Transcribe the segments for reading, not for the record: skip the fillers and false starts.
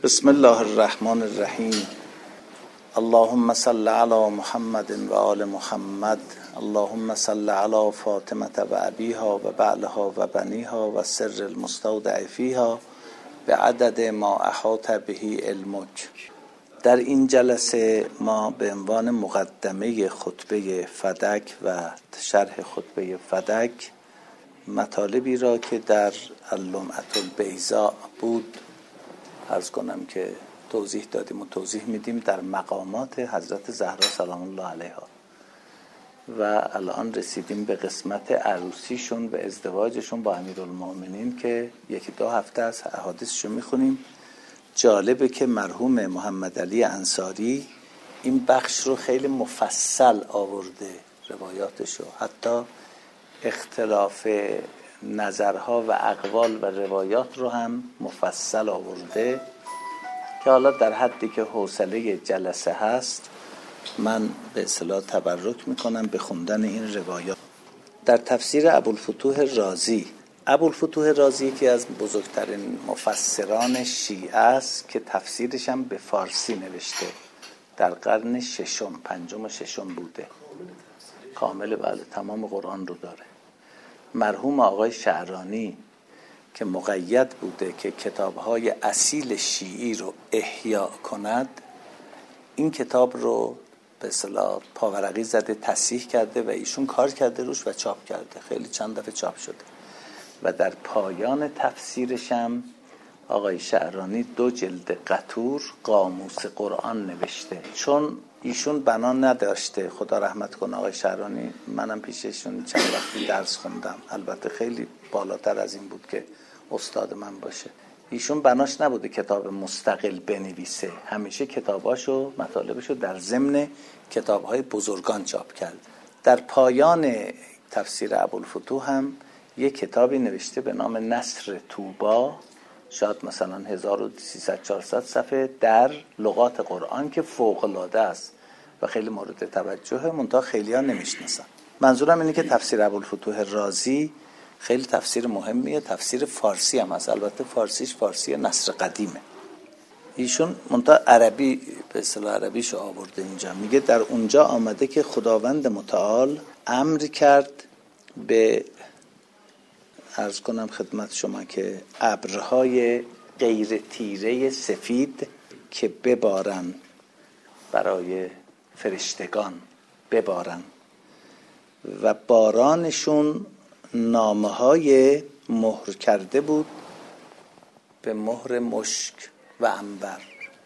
بسم الله الرحمن الرحیم. اللهم صل علی محمد و آل محمد. اللهم صل علی فاطمه و ابیها و بعلها و بنیها و سر المستودع فیها به عدد ما احاط به علمک. در این جلسه ما به عنوان مقدمه خطبه فدک و شرح خطبه فدک مطالبی را که در اللمعة البیضاء بود عرض کنم که توضیح دادیم و توضیح میدیم در مقامات حضرت زهرا سلام الله علیها و الان رسیدیم به قسمت عروسیشون و ازدواجشون با امیرالمؤمنین که یکی دو هفته از احادیثشون میخونیم. جالبه که مرحوم محمد علی انصاری این بخش رو خیلی مفصل آورده روایاتشو، حتی اختلاف نظرها و اقوال و روایات رو هم مفصل آورده که حالا در حدی که حوصله جلسه هست من به اصطلاح تبرک میکنم به خوندن این روایات. در تفسیر ابوالفتوح رازی، ابوالفتوح رازی که از بزرگترین مفسران شیعه است که تفسیرش هم به فارسی نوشته، در قرن ششم، پنجم و ششم بوده، کامل، بله، تمام قرآن رو داره. مرحوم آقای شعرانی که مقید بوده که کتاب‌های اصیل شیعی رو احیا کند، این کتاب رو به اصطلاح پاورقی زده، تصحیح کرده و ایشون کار کرده روش و چاپ کرده، خیلی چند دفعه چاپ شده و در پایان تفسیرش هم آقای شعرانی 2 جلد قطور قاموس قرآن نوشته. چون ایشون بنا نداشته، خدا رحمت کنه آقای شعرانی، منم پیششون چند وقتی درس خوندم، البته خیلی بالاتر از این بود که استاد من باشه. ایشون بناش نبوده کتاب مستقل بنویسه، همیشه کتاباشو، مطالبشو در ضمن کتابهای بزرگان چاپ کرد. در پایان تفسیر ابوالفتوح هم یک کتابی نوشته به نام نصر طوبا، شاید مثلا 1300-400 صفحه در لغات قرآن که فوق‌العاده است و خیلی مورد توجهه، منتها خیلی ها نمیشناسن. منظورم اینه که تفسیر ابوالفتوح رازی خیلی تفسیر مهمیه، تفسیر فارسی هم هست، البته فارسیش فارسی نصر قدیمه. ایشون منتها عربی به اصطلاح عربیشو آورده اینجا، میگه در اونجا آمده که خداوند متعال امر کرد به، عرض کنم خدمت شما که ابرهای غیر تیره سفید که ببارن، برای فرشتگان ببارن و بارانشون نامه های مهر کرده بود به مهر مشک و عنبر،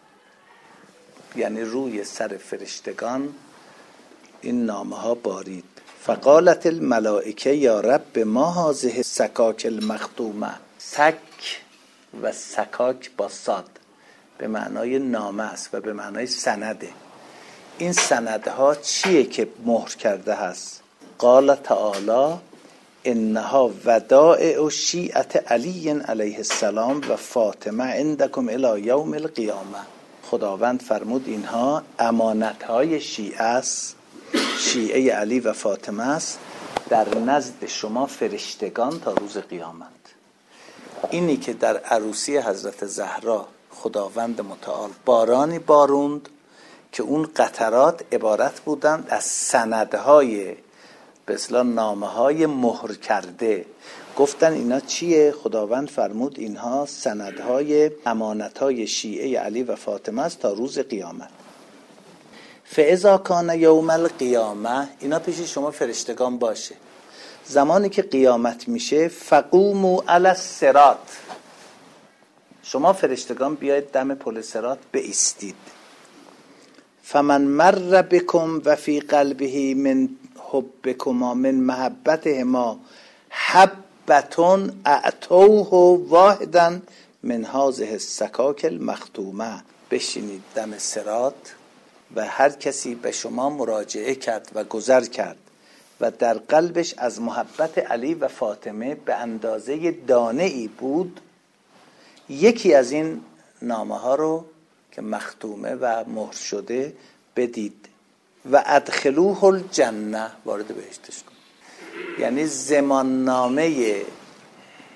یعنی روی سر فرشتگان این نامه ها بارید. فقالت الملائکه یا رب ما هذه السکاک المختومه. سک و سکاک با صاد به معنای نامه است و به معنای سنده. این سندها چیه که مهر کرده هست؟ قال تعالی انها ودائع شیعه علی علیه السلام و فاطمه عندکم الی یوم القیامه. خداوند فرمود اینها امانتهای شیعه است، شیعه علی و فاطمه است در نزد شما فرشتگان تا روز قیامت. اینی که در عروسی حضرت زهرا خداوند متعال بارانی باروند که اون قطرات عبارت بودند از سندهای به اصطلاح نامه‌های مهر کرده. گفتن اینا چیه؟ خداوند فرمود اینها سندهای امانتهای شیعه علی و فاطمه است تا روز قیامت. فاذا کان یوم القیامه، اینا پیش شما فرشتگان باشه. زمانی که قیامت میشه فقوموا علی الصراط، شما فرشتگان بیاید دم پل صراط بایستید. فمن مر بكم و فی قلبه من حبكما من محبتهما حبة اعطوه واحدا من هذه السکاک المختومه. بشینید دم صراط و هر کسی به شما مراجعه کرد و گذر کرد و در قلبش از محبت علی و فاطمه به اندازه دانه ای بود، یکی از این نامه ها رو که مختومه و مهر شده بدید و ادخلوه الجنه، وارد بهشتش کن. یعنی ضماننامه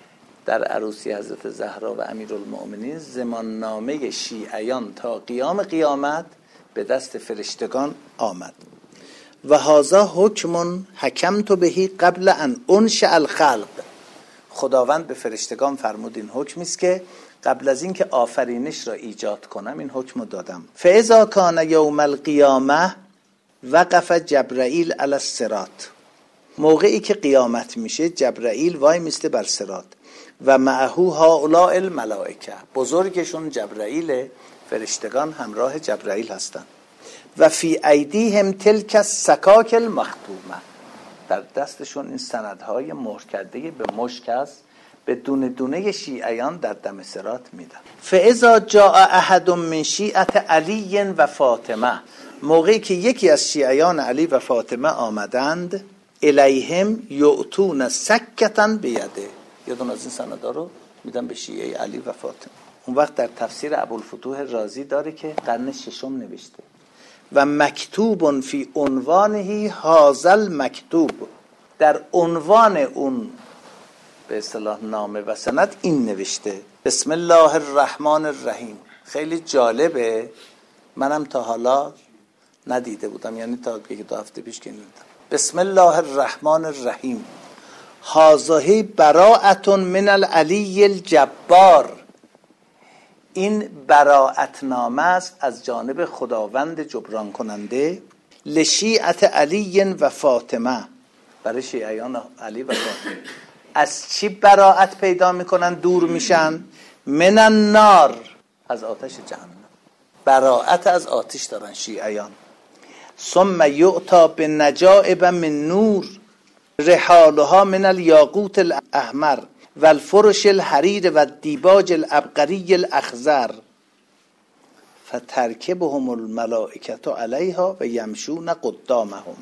در عروسی حضرت زهرا و امیرالمؤمنین زماننامه شیعیان تا قیام قیامت به دست فرشتگان آمد. و هذا حکم حکمت بهی قبل ان انشأ الخلق. خداوند به فرشتگان فرمود این حکمی است که قبل از این که آفرینش را ایجاد کنم این حکم رو دادم. فاذا کان یوم القیامه وقف جبرائیل علی الصراط. موقعی که قیامت میشه جبرائیل وای میسته بر صراط و معه هؤلاء الملائکه. بزرگشون جبرائیل، فرشتگان همراه جبرائیل هستند. و فی ایدیهم تلک السکاک المختومه. در دستشون این سندهای مهر کرده به مشک است، به دونه دونه شیعیان در دم صراط میدن. فاذا جاء احد من شیعه علی و فاطمه. موقعی که یکی از شیعیان علی و فاطمه آمدند، الیهم یؤتون سکتا بیده. یادون از این سندا رو میدن به شیعه علی و فاطمه. اون وقت در تفسیر ابوالفتوح رازی داره که قرن ششم نوشته و مکتوب فی عنوانه هذا المکتوب. در عنوان اون به اصطلاح نامه و سند این نوشته بسم الله الرحمن الرحیم. خیلی جالبه، منم تا حالا ندیده بودم، یعنی تا یک دو هفته پیش که دیدم. بسم الله الرحمن الرحیم هذه براءة من العلی الجبار. این براءت نامه است از جانب خداوند جبران کننده لشیعت علی و فاطمه، برای شیعیان علی و فاطمه. از چی براءت پیدا میکنن، دور میشن؟ من النار، از آتش جهنم. براءت از آتش دارن شیعیان. ثم یؤتی بنجائب من نور رحالها من الیاقوت الاحمر و الفرش الحریر و الدیباج العبقری الاخضر فترکبهم الملائکه علیها و یمشون قدامهم.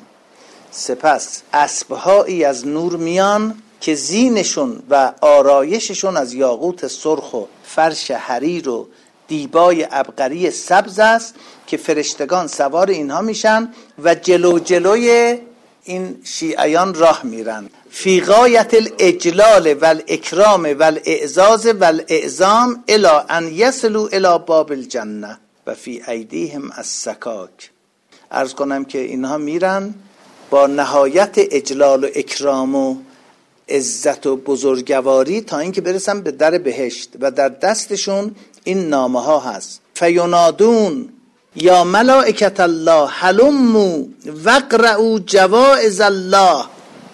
سپس اسبهایی از نور میان که زینشون و آرایششون از یاقوت سرخ و فرش حریر و دیبای عبقری سبز است که فرشتگان سوار اینها میشن و جلوی این شیعیان راه میرن. فی غایت الاجلال والاکرام والاعزاز والاعظام الی ان یصلوا الی باب الجنه و فی ایدیهم السکاک. عرض کنم که اینها میرن با نهایت اجلال و اکرام و عزت و بزرگواری تا اینکه برسن به در بهشت و در دستشون این نامه ها هست. فینادون یا ملائکت الله هلموا واقرؤوا جوائز الله.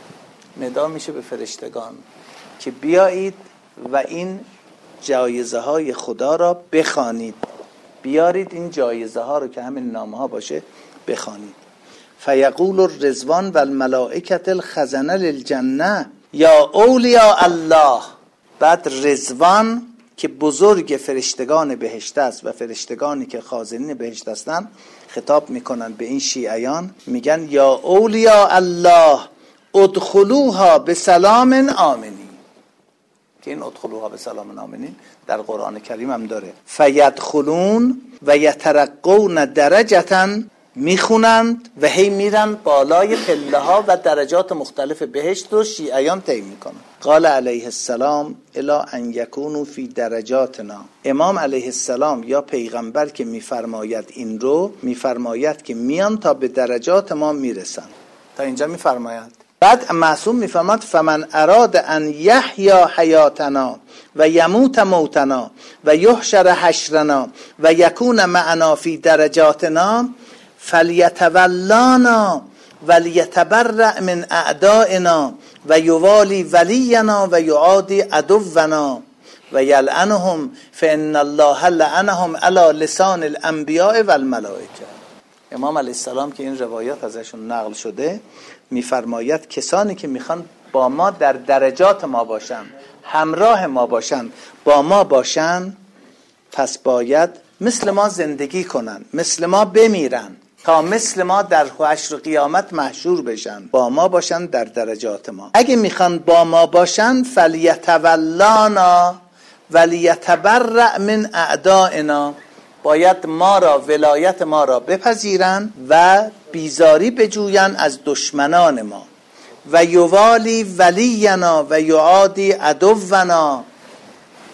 ندا میشه به فرشتگان که بیایید و این جایزه های خدا را بخوانید، بیارید این جایزه ها رو که همین نامه ها باشه بخوانید. فیقول الرضوان و الملائکت الخزنه للجنه یا اولیاء الله. بعد رضوان که بزرگ فرشتگان بهشت است و فرشتگانی که خازنین بهشت هستند خطاب میکنن به این شیعیان، میگن یا اولیاء الله ادخلوها بسلام آمنین. که این ادخلوها بسلام آمنین در قرآن کریم هم داره. فیدخلون و یترقون درجتا، میخونند و هی میرن بالای پله ها و درجات مختلف بهشت رو شیعیان طی میکنن. قال علیه السلام الی ان یکونوا فی درجاتنا. امام علیه السلام یا پیغمبر که میفرماید این رو، میفرماید که میان تا به درجات ما میرسن. تا اینجا میفرماید. بعد معصوم میفرماید فمن اراد ان یحیا حیاتنا و یموت موتنا و یحشر حشرنا و یکون معنا فی درجاتنا فلیتولانا ولیتبرأ من اعدائنا و یوالی ولینا و یعادی عدونا و یلعنهم فان الله لعنهم علی لسان الانبیاء والملائکه. امام علیه السلام که این روایات ازشون نقل شده میفرماید کسانی که میخوان با ما در درجات ما باشن، همراه ما باشن، با ما باشن، پس باید مثل ما زندگی کنن، مثل ما بمیرن تا مثل ما در حشر و قیامت محشور بشن، با ما باشن در درجات ما. اگه میخوان با ما باشن فلیتولانا ولیتبرأ من اعدائنا، باید ما را، ولایت ما را بپذیرن و بیزاری بجوین از دشمنان ما. و یوالی ولینا و یعادی عدونا،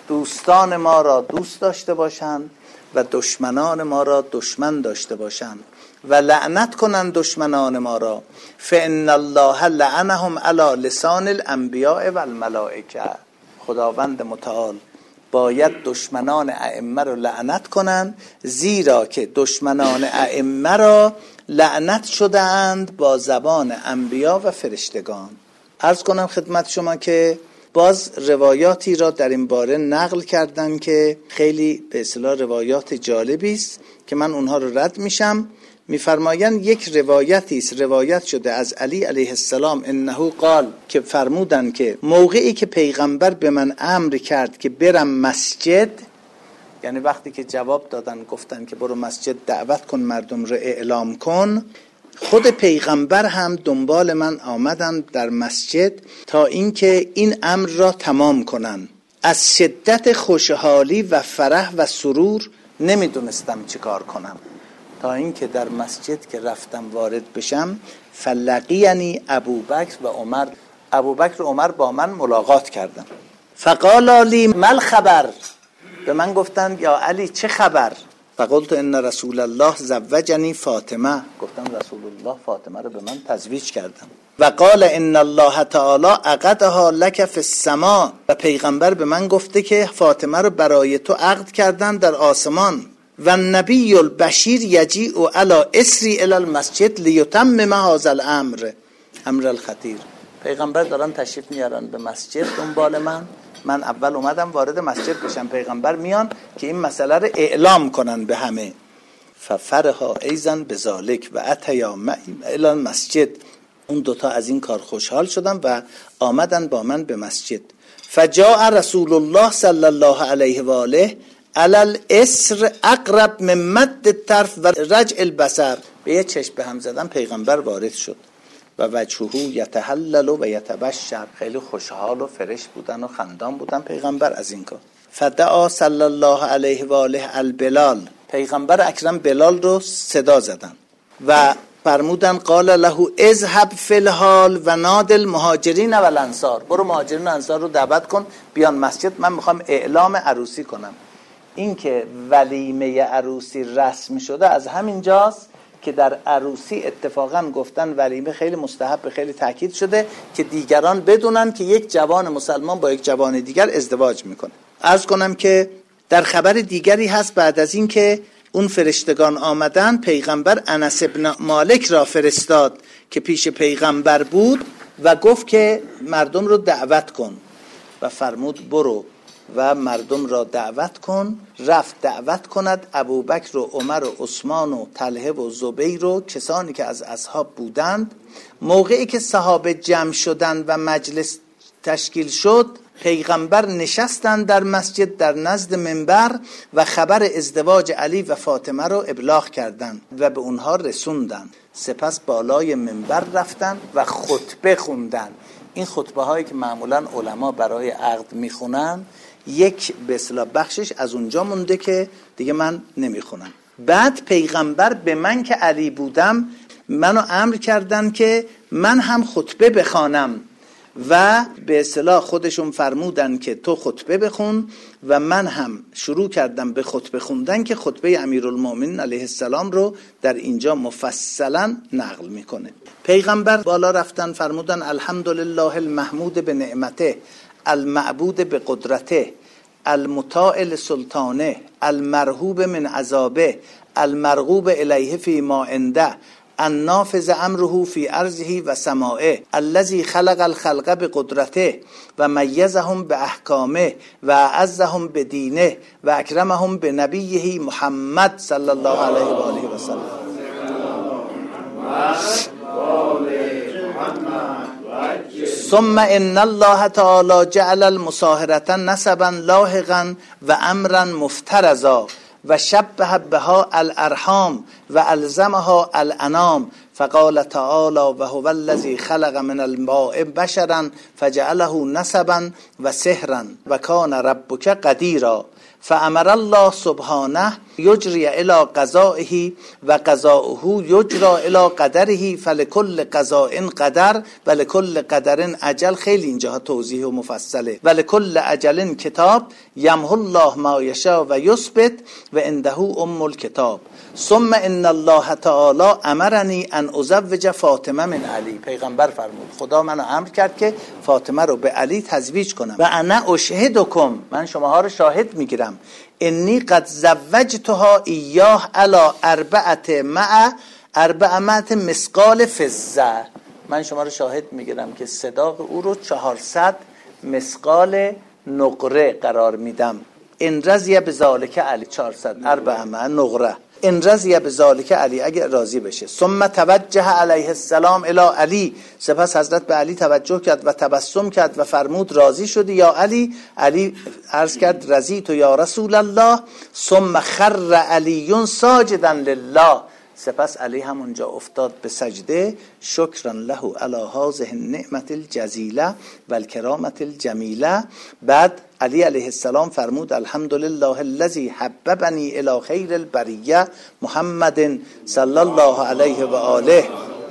دوستان ما را دوست داشته باشند و دشمنان ما را دشمن داشته باشند و لعنت کنند دشمنان ما را. فإن الله لعنهم علی لسان الانبیاء و الملائکه. خداوند متعال باید دشمنان ائمه را لعنت کنند، زیرا که دشمنان ائمه را لعنت شده اند با زبان انبیا و فرشتگان. عرض کنم خدمت شما که باز روایاتی را در این باره نقل کردن که خیلی به اصطلاح روایات جالبی است که من اونها رو رد میشم. میفرمایند یک روایتی است روایت شده از علی علیه السلام انه قال، که فرمودن که موقعی که پیغمبر به من امر کرد که برم مسجد، یعنی وقتی که جواب دادن گفتن که برو مسجد دعوت کن مردم رو اعلام کن، خود پیغمبر هم دنبال من آمدن در مسجد تا اینکه این امر را تمام کنن. از شدت خوشحالی و فرح و سرور نمیدونستم چی کار کنم، تا اینکه در مسجد که رفتم وارد بشم فلقیانی ابوبکر و عمر. ابوبکر و عمر با من ملاقات کردن. فقالا لی مل خبر، به من گفتن یا علی چه خبر؟ فقلت ان رسول الله زوجنی فاطمه، گفتم رسول الله فاطمه رو به من تزویج کردن. و قال ان الله تعالی عقدها لک فی السماء، و پیغمبر به من گفته که فاطمه رو برای تو عقد کردن در آسمان. و النبی البشیر یجیء علی اسری الی المسجد لیتمم هذا الامر امر الخطیر. پیغمبر دارن تشریف میارن به مسجد دنبال من اول اومدم وارد مسجد بشم، پیغمبر میان که این مسئله رو اعلام کنن به همه. ففرها ایزن بذالک و اتیا معی الی المسجد، اون دوتا از این کار خوشحال شدن و آمدن با من به مسجد. فجاء رسول الله صلی الله علیه و آله علی الاسر اقرب من مد الطرف و رجع البصر، به یه چشم به هم زدن پیغمبر وارد شد و وجهه یتهلل و یتبشر، خیلی خوشحال و فرش بودن و خندان بودن پیغمبر از این کار. فدعا صلی الله علیه و آله البلال، پیغمبر اکرم بلال رو صدا زدن و فرمودن قال له اذهب فی الحال و نادی المهاجرین و الانصار، برو مهاجرین و انصار رو دعوت کن بیان مسجد، من میخوام اعلام عروسی کنم. این که ولیمه عروسی رسم شده از همین جاست که در عروسی اتفاقا گفتن ولیمه خیلی مستحب، خیلی تاکید شده که دیگران بدونن که یک جوان مسلمان با یک جوان دیگر ازدواج میکنه. عرض کنم که در خبر دیگری هست بعد از این که اون فرشتگان آمدن، پیغمبر انس ابن مالک را فرستاد که پیش پیغمبر بود و گفت که مردم رو دعوت کن و فرمود برو و مردم را دعوت کن. رفت دعوت کند ابوبکر و عمر و عثمان و طلحه و زبیر و کسانی که از اصحاب بودند. موقعی که صحابه جمع شدند و مجلس تشکیل شد، پیغمبر نشستند در مسجد در نزد منبر و خبر ازدواج علی و فاطمه را ابلاغ کردند و به اونها رسوندند. سپس بالای منبر رفتند و خطبه خوندند. این خطبه هایی که معمولا علما برای عقد میخونن، یک به اصطلاح بخشش از اونجا مونده که دیگه من نمیخونم. بعد پیغمبر به من که علی بودم منو امر کردن که من هم خطبه بخوانم و به اصطلاح خودشون فرمودن که تو خطبه بخون و من هم شروع کردم به خطبه خوندن که خطبه امیرالمومنین علیه السلام رو در اینجا مفصلا نقل میکنه. پیغمبر بالا رفتن فرمودن الحمدلله المحمود به نعمته، المعبود به قدرته، المطاع لسلطانه، المرهوب من عذابه، المرغوب الیه فی ما عنده، النافذ امره فی ارضه و سمائه، الذی خلق الخلق بقدرته و میزهم باحکامه و اعزهم بدینه و اکرمهم بنبیه محمد صلی الله علیه و آله و سلم. ثم ان الله تعالی جعل المصاهرة نسبا لاحقا و امرا مفترضا و شبه بها الارحام و الزمها الانام، فقال تعالی و هو الذی خلق من الماء بشرا فجعله نسبا و سحرا و کان ربک قدیرا. فامر الله سبحانه یجری الی قضائه و قضاؤه یجری الی قدره فلکل قضاء قدر و لکل قدر اجل. خیلی اینجا توضیح و مفصله. و لکل اجل کتاب یمحو الله ما یشاء و یثبت و عنده ام الکتاب. ثم ان الله تعالی امرنی ان ازوج فاطمه من علی. پیغمبر فرمود خدا منو امر کرد که فاطمه رو به علی تزویج کنم. و انا اشهدکم، من شماها رو شاهد میگیرم، انی قد زوجتها ایاه علی 400 مثقال فضه. من شما رو شاهد میگیرم که صداق او رو 400 مثقال نقره قرار میدم. ان رضی بذالک علی 400 400 نقره. ان رضی بذالک علی، اگه راضی بشه. ثم توجه علیه السلام الی علی، سپس حضرت به علی توجه کرد و تبسم کرد و فرمود راضی شدی یا علی. علی عرض کرد رضیت یا رسول الله. ثم خر علی ساجدا لله، سپس علی همونجا افتاد به سجده شکرا له علی هذه النعمت الجزیله و الکرامت الجمیله. بعد علی علیه السلام فرمود الحمدلله الذی حببنی الی خیر البریه محمد صلی الله علیه و آله.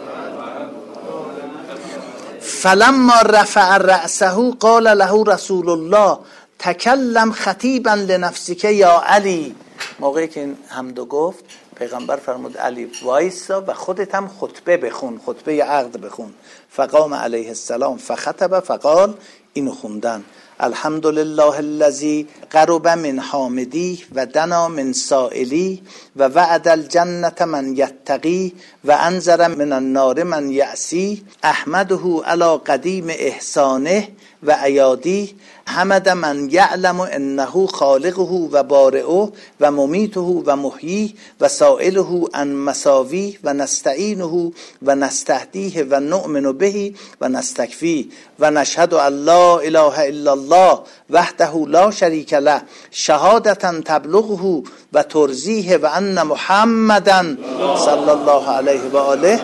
فلما رفع رأسه قال له رسول الله تکلم خطیبا لنفسک یا علی. موقعی که این حمدو گفت پیغمبر فرمود علی وایسا و خودت هم خطبه بخون، خطبه عقد بخون. فقام علیه السلام فخطب فقال، اینو خوندن الحمدلله الذی قرب من حامدی و دنا من سائلی و وعد الجنة من یتقی و انذر من النار من یعصی. احمده علی قدیم احسانه و ایادی. حمد من یعلم انه خالقه و بارئه و ممیته و محیی و سائله عن مساوی و نستعینه و نستهدیه و نؤمن به و نستکفی و نشهد ان لا اله الا الله وحده لا شریک له شهادة تبلغه و ترضیه و ان محمدا صلی الله علیه و آله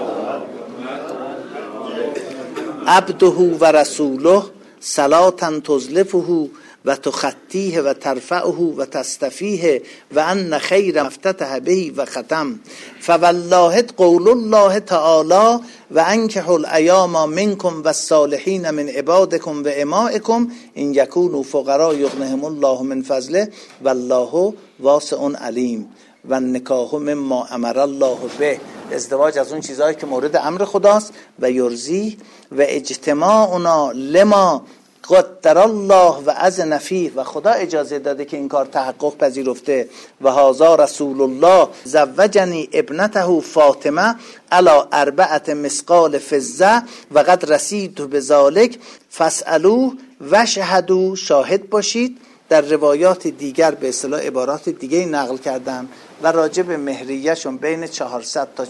عبده و رسوله صلاة تزلفه و تخطیه و ترفعه و تستفیه و ان خیر مفتتح به و ختم. فوالله قول الله تعالی و انکحوا الایام منکم و الصالحین من عبادکم و امائکم ان یکونوا فقراء یغنیهم الله من فضله والله واسع علیم. و النکاح مما امر الله به، ازدواج از اون چیزهایی که مورد امر خداست. و یرزی و اجتماعنا لما قدر الله و اذن فیه، و خدا اجازه داده که این کار تحقق پذیرفته. و هذا رسول الله زوجنی ابنته فاطمه علی 4 مثقال فضه و قد رسیت بذالک فاسالوه و شهدوا، شاهد باشید. در روایات دیگر به اصطلاح عبارات دیگه نقل کردن و راجع به مهریه‌شون بین 400 تا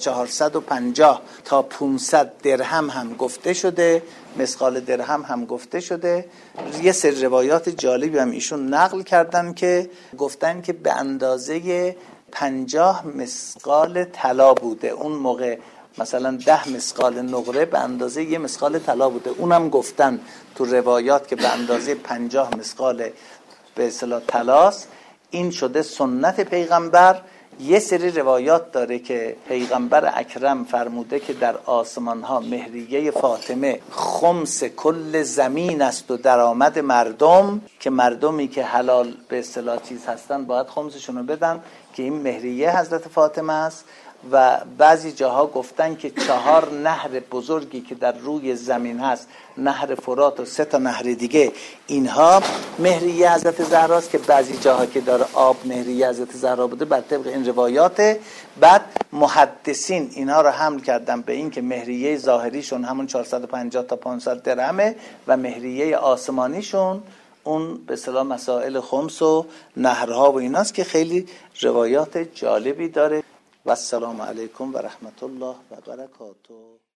450 تا 500 درهم هم گفته شده، مثقال درهم هم گفته شده. یه سری روایات جالبی هم ایشون نقل کردن که گفتن که به اندازه 50 مثقال طلا بوده اون موقع. مثلا 10 مثقال نقره به اندازه 1 مثقال طلا بوده. اونم گفتن تو روایات که به اندازه 50 مثقال به اصطلاح طلاست. این شده سنت پیغمبر. یه سری روایات داره که پیغمبر اکرم فرموده که در آسمان ها مهریه فاطمه خمس کل زمین است و درآمد مردم، که مردمی که حلال به اصطلاح چیز هستن باید خمسشون رو بدن، که این مهریه حضرت فاطمه است. و بعضی جاها گفتن که 4 نهر بزرگی که در روی زمین هست، نهر فرات و 3 تا نهر دیگه، اینها مهریه حضرت زهراست، که بعضی جاها که داره آب مهریه حضرت زهرا بوده بر طبق این روایات. بعد محدثین اینها رو حمل کردن به این که مهریه ظاهریشون همون 450 تا 500 درهمه و مهریه آسمانیشون اون به اصطلاح مسائل خمس و نهرها و ایناست، که خیلی روایات جالبی داره. و السلام علیکم و رحمت الله و برکاته.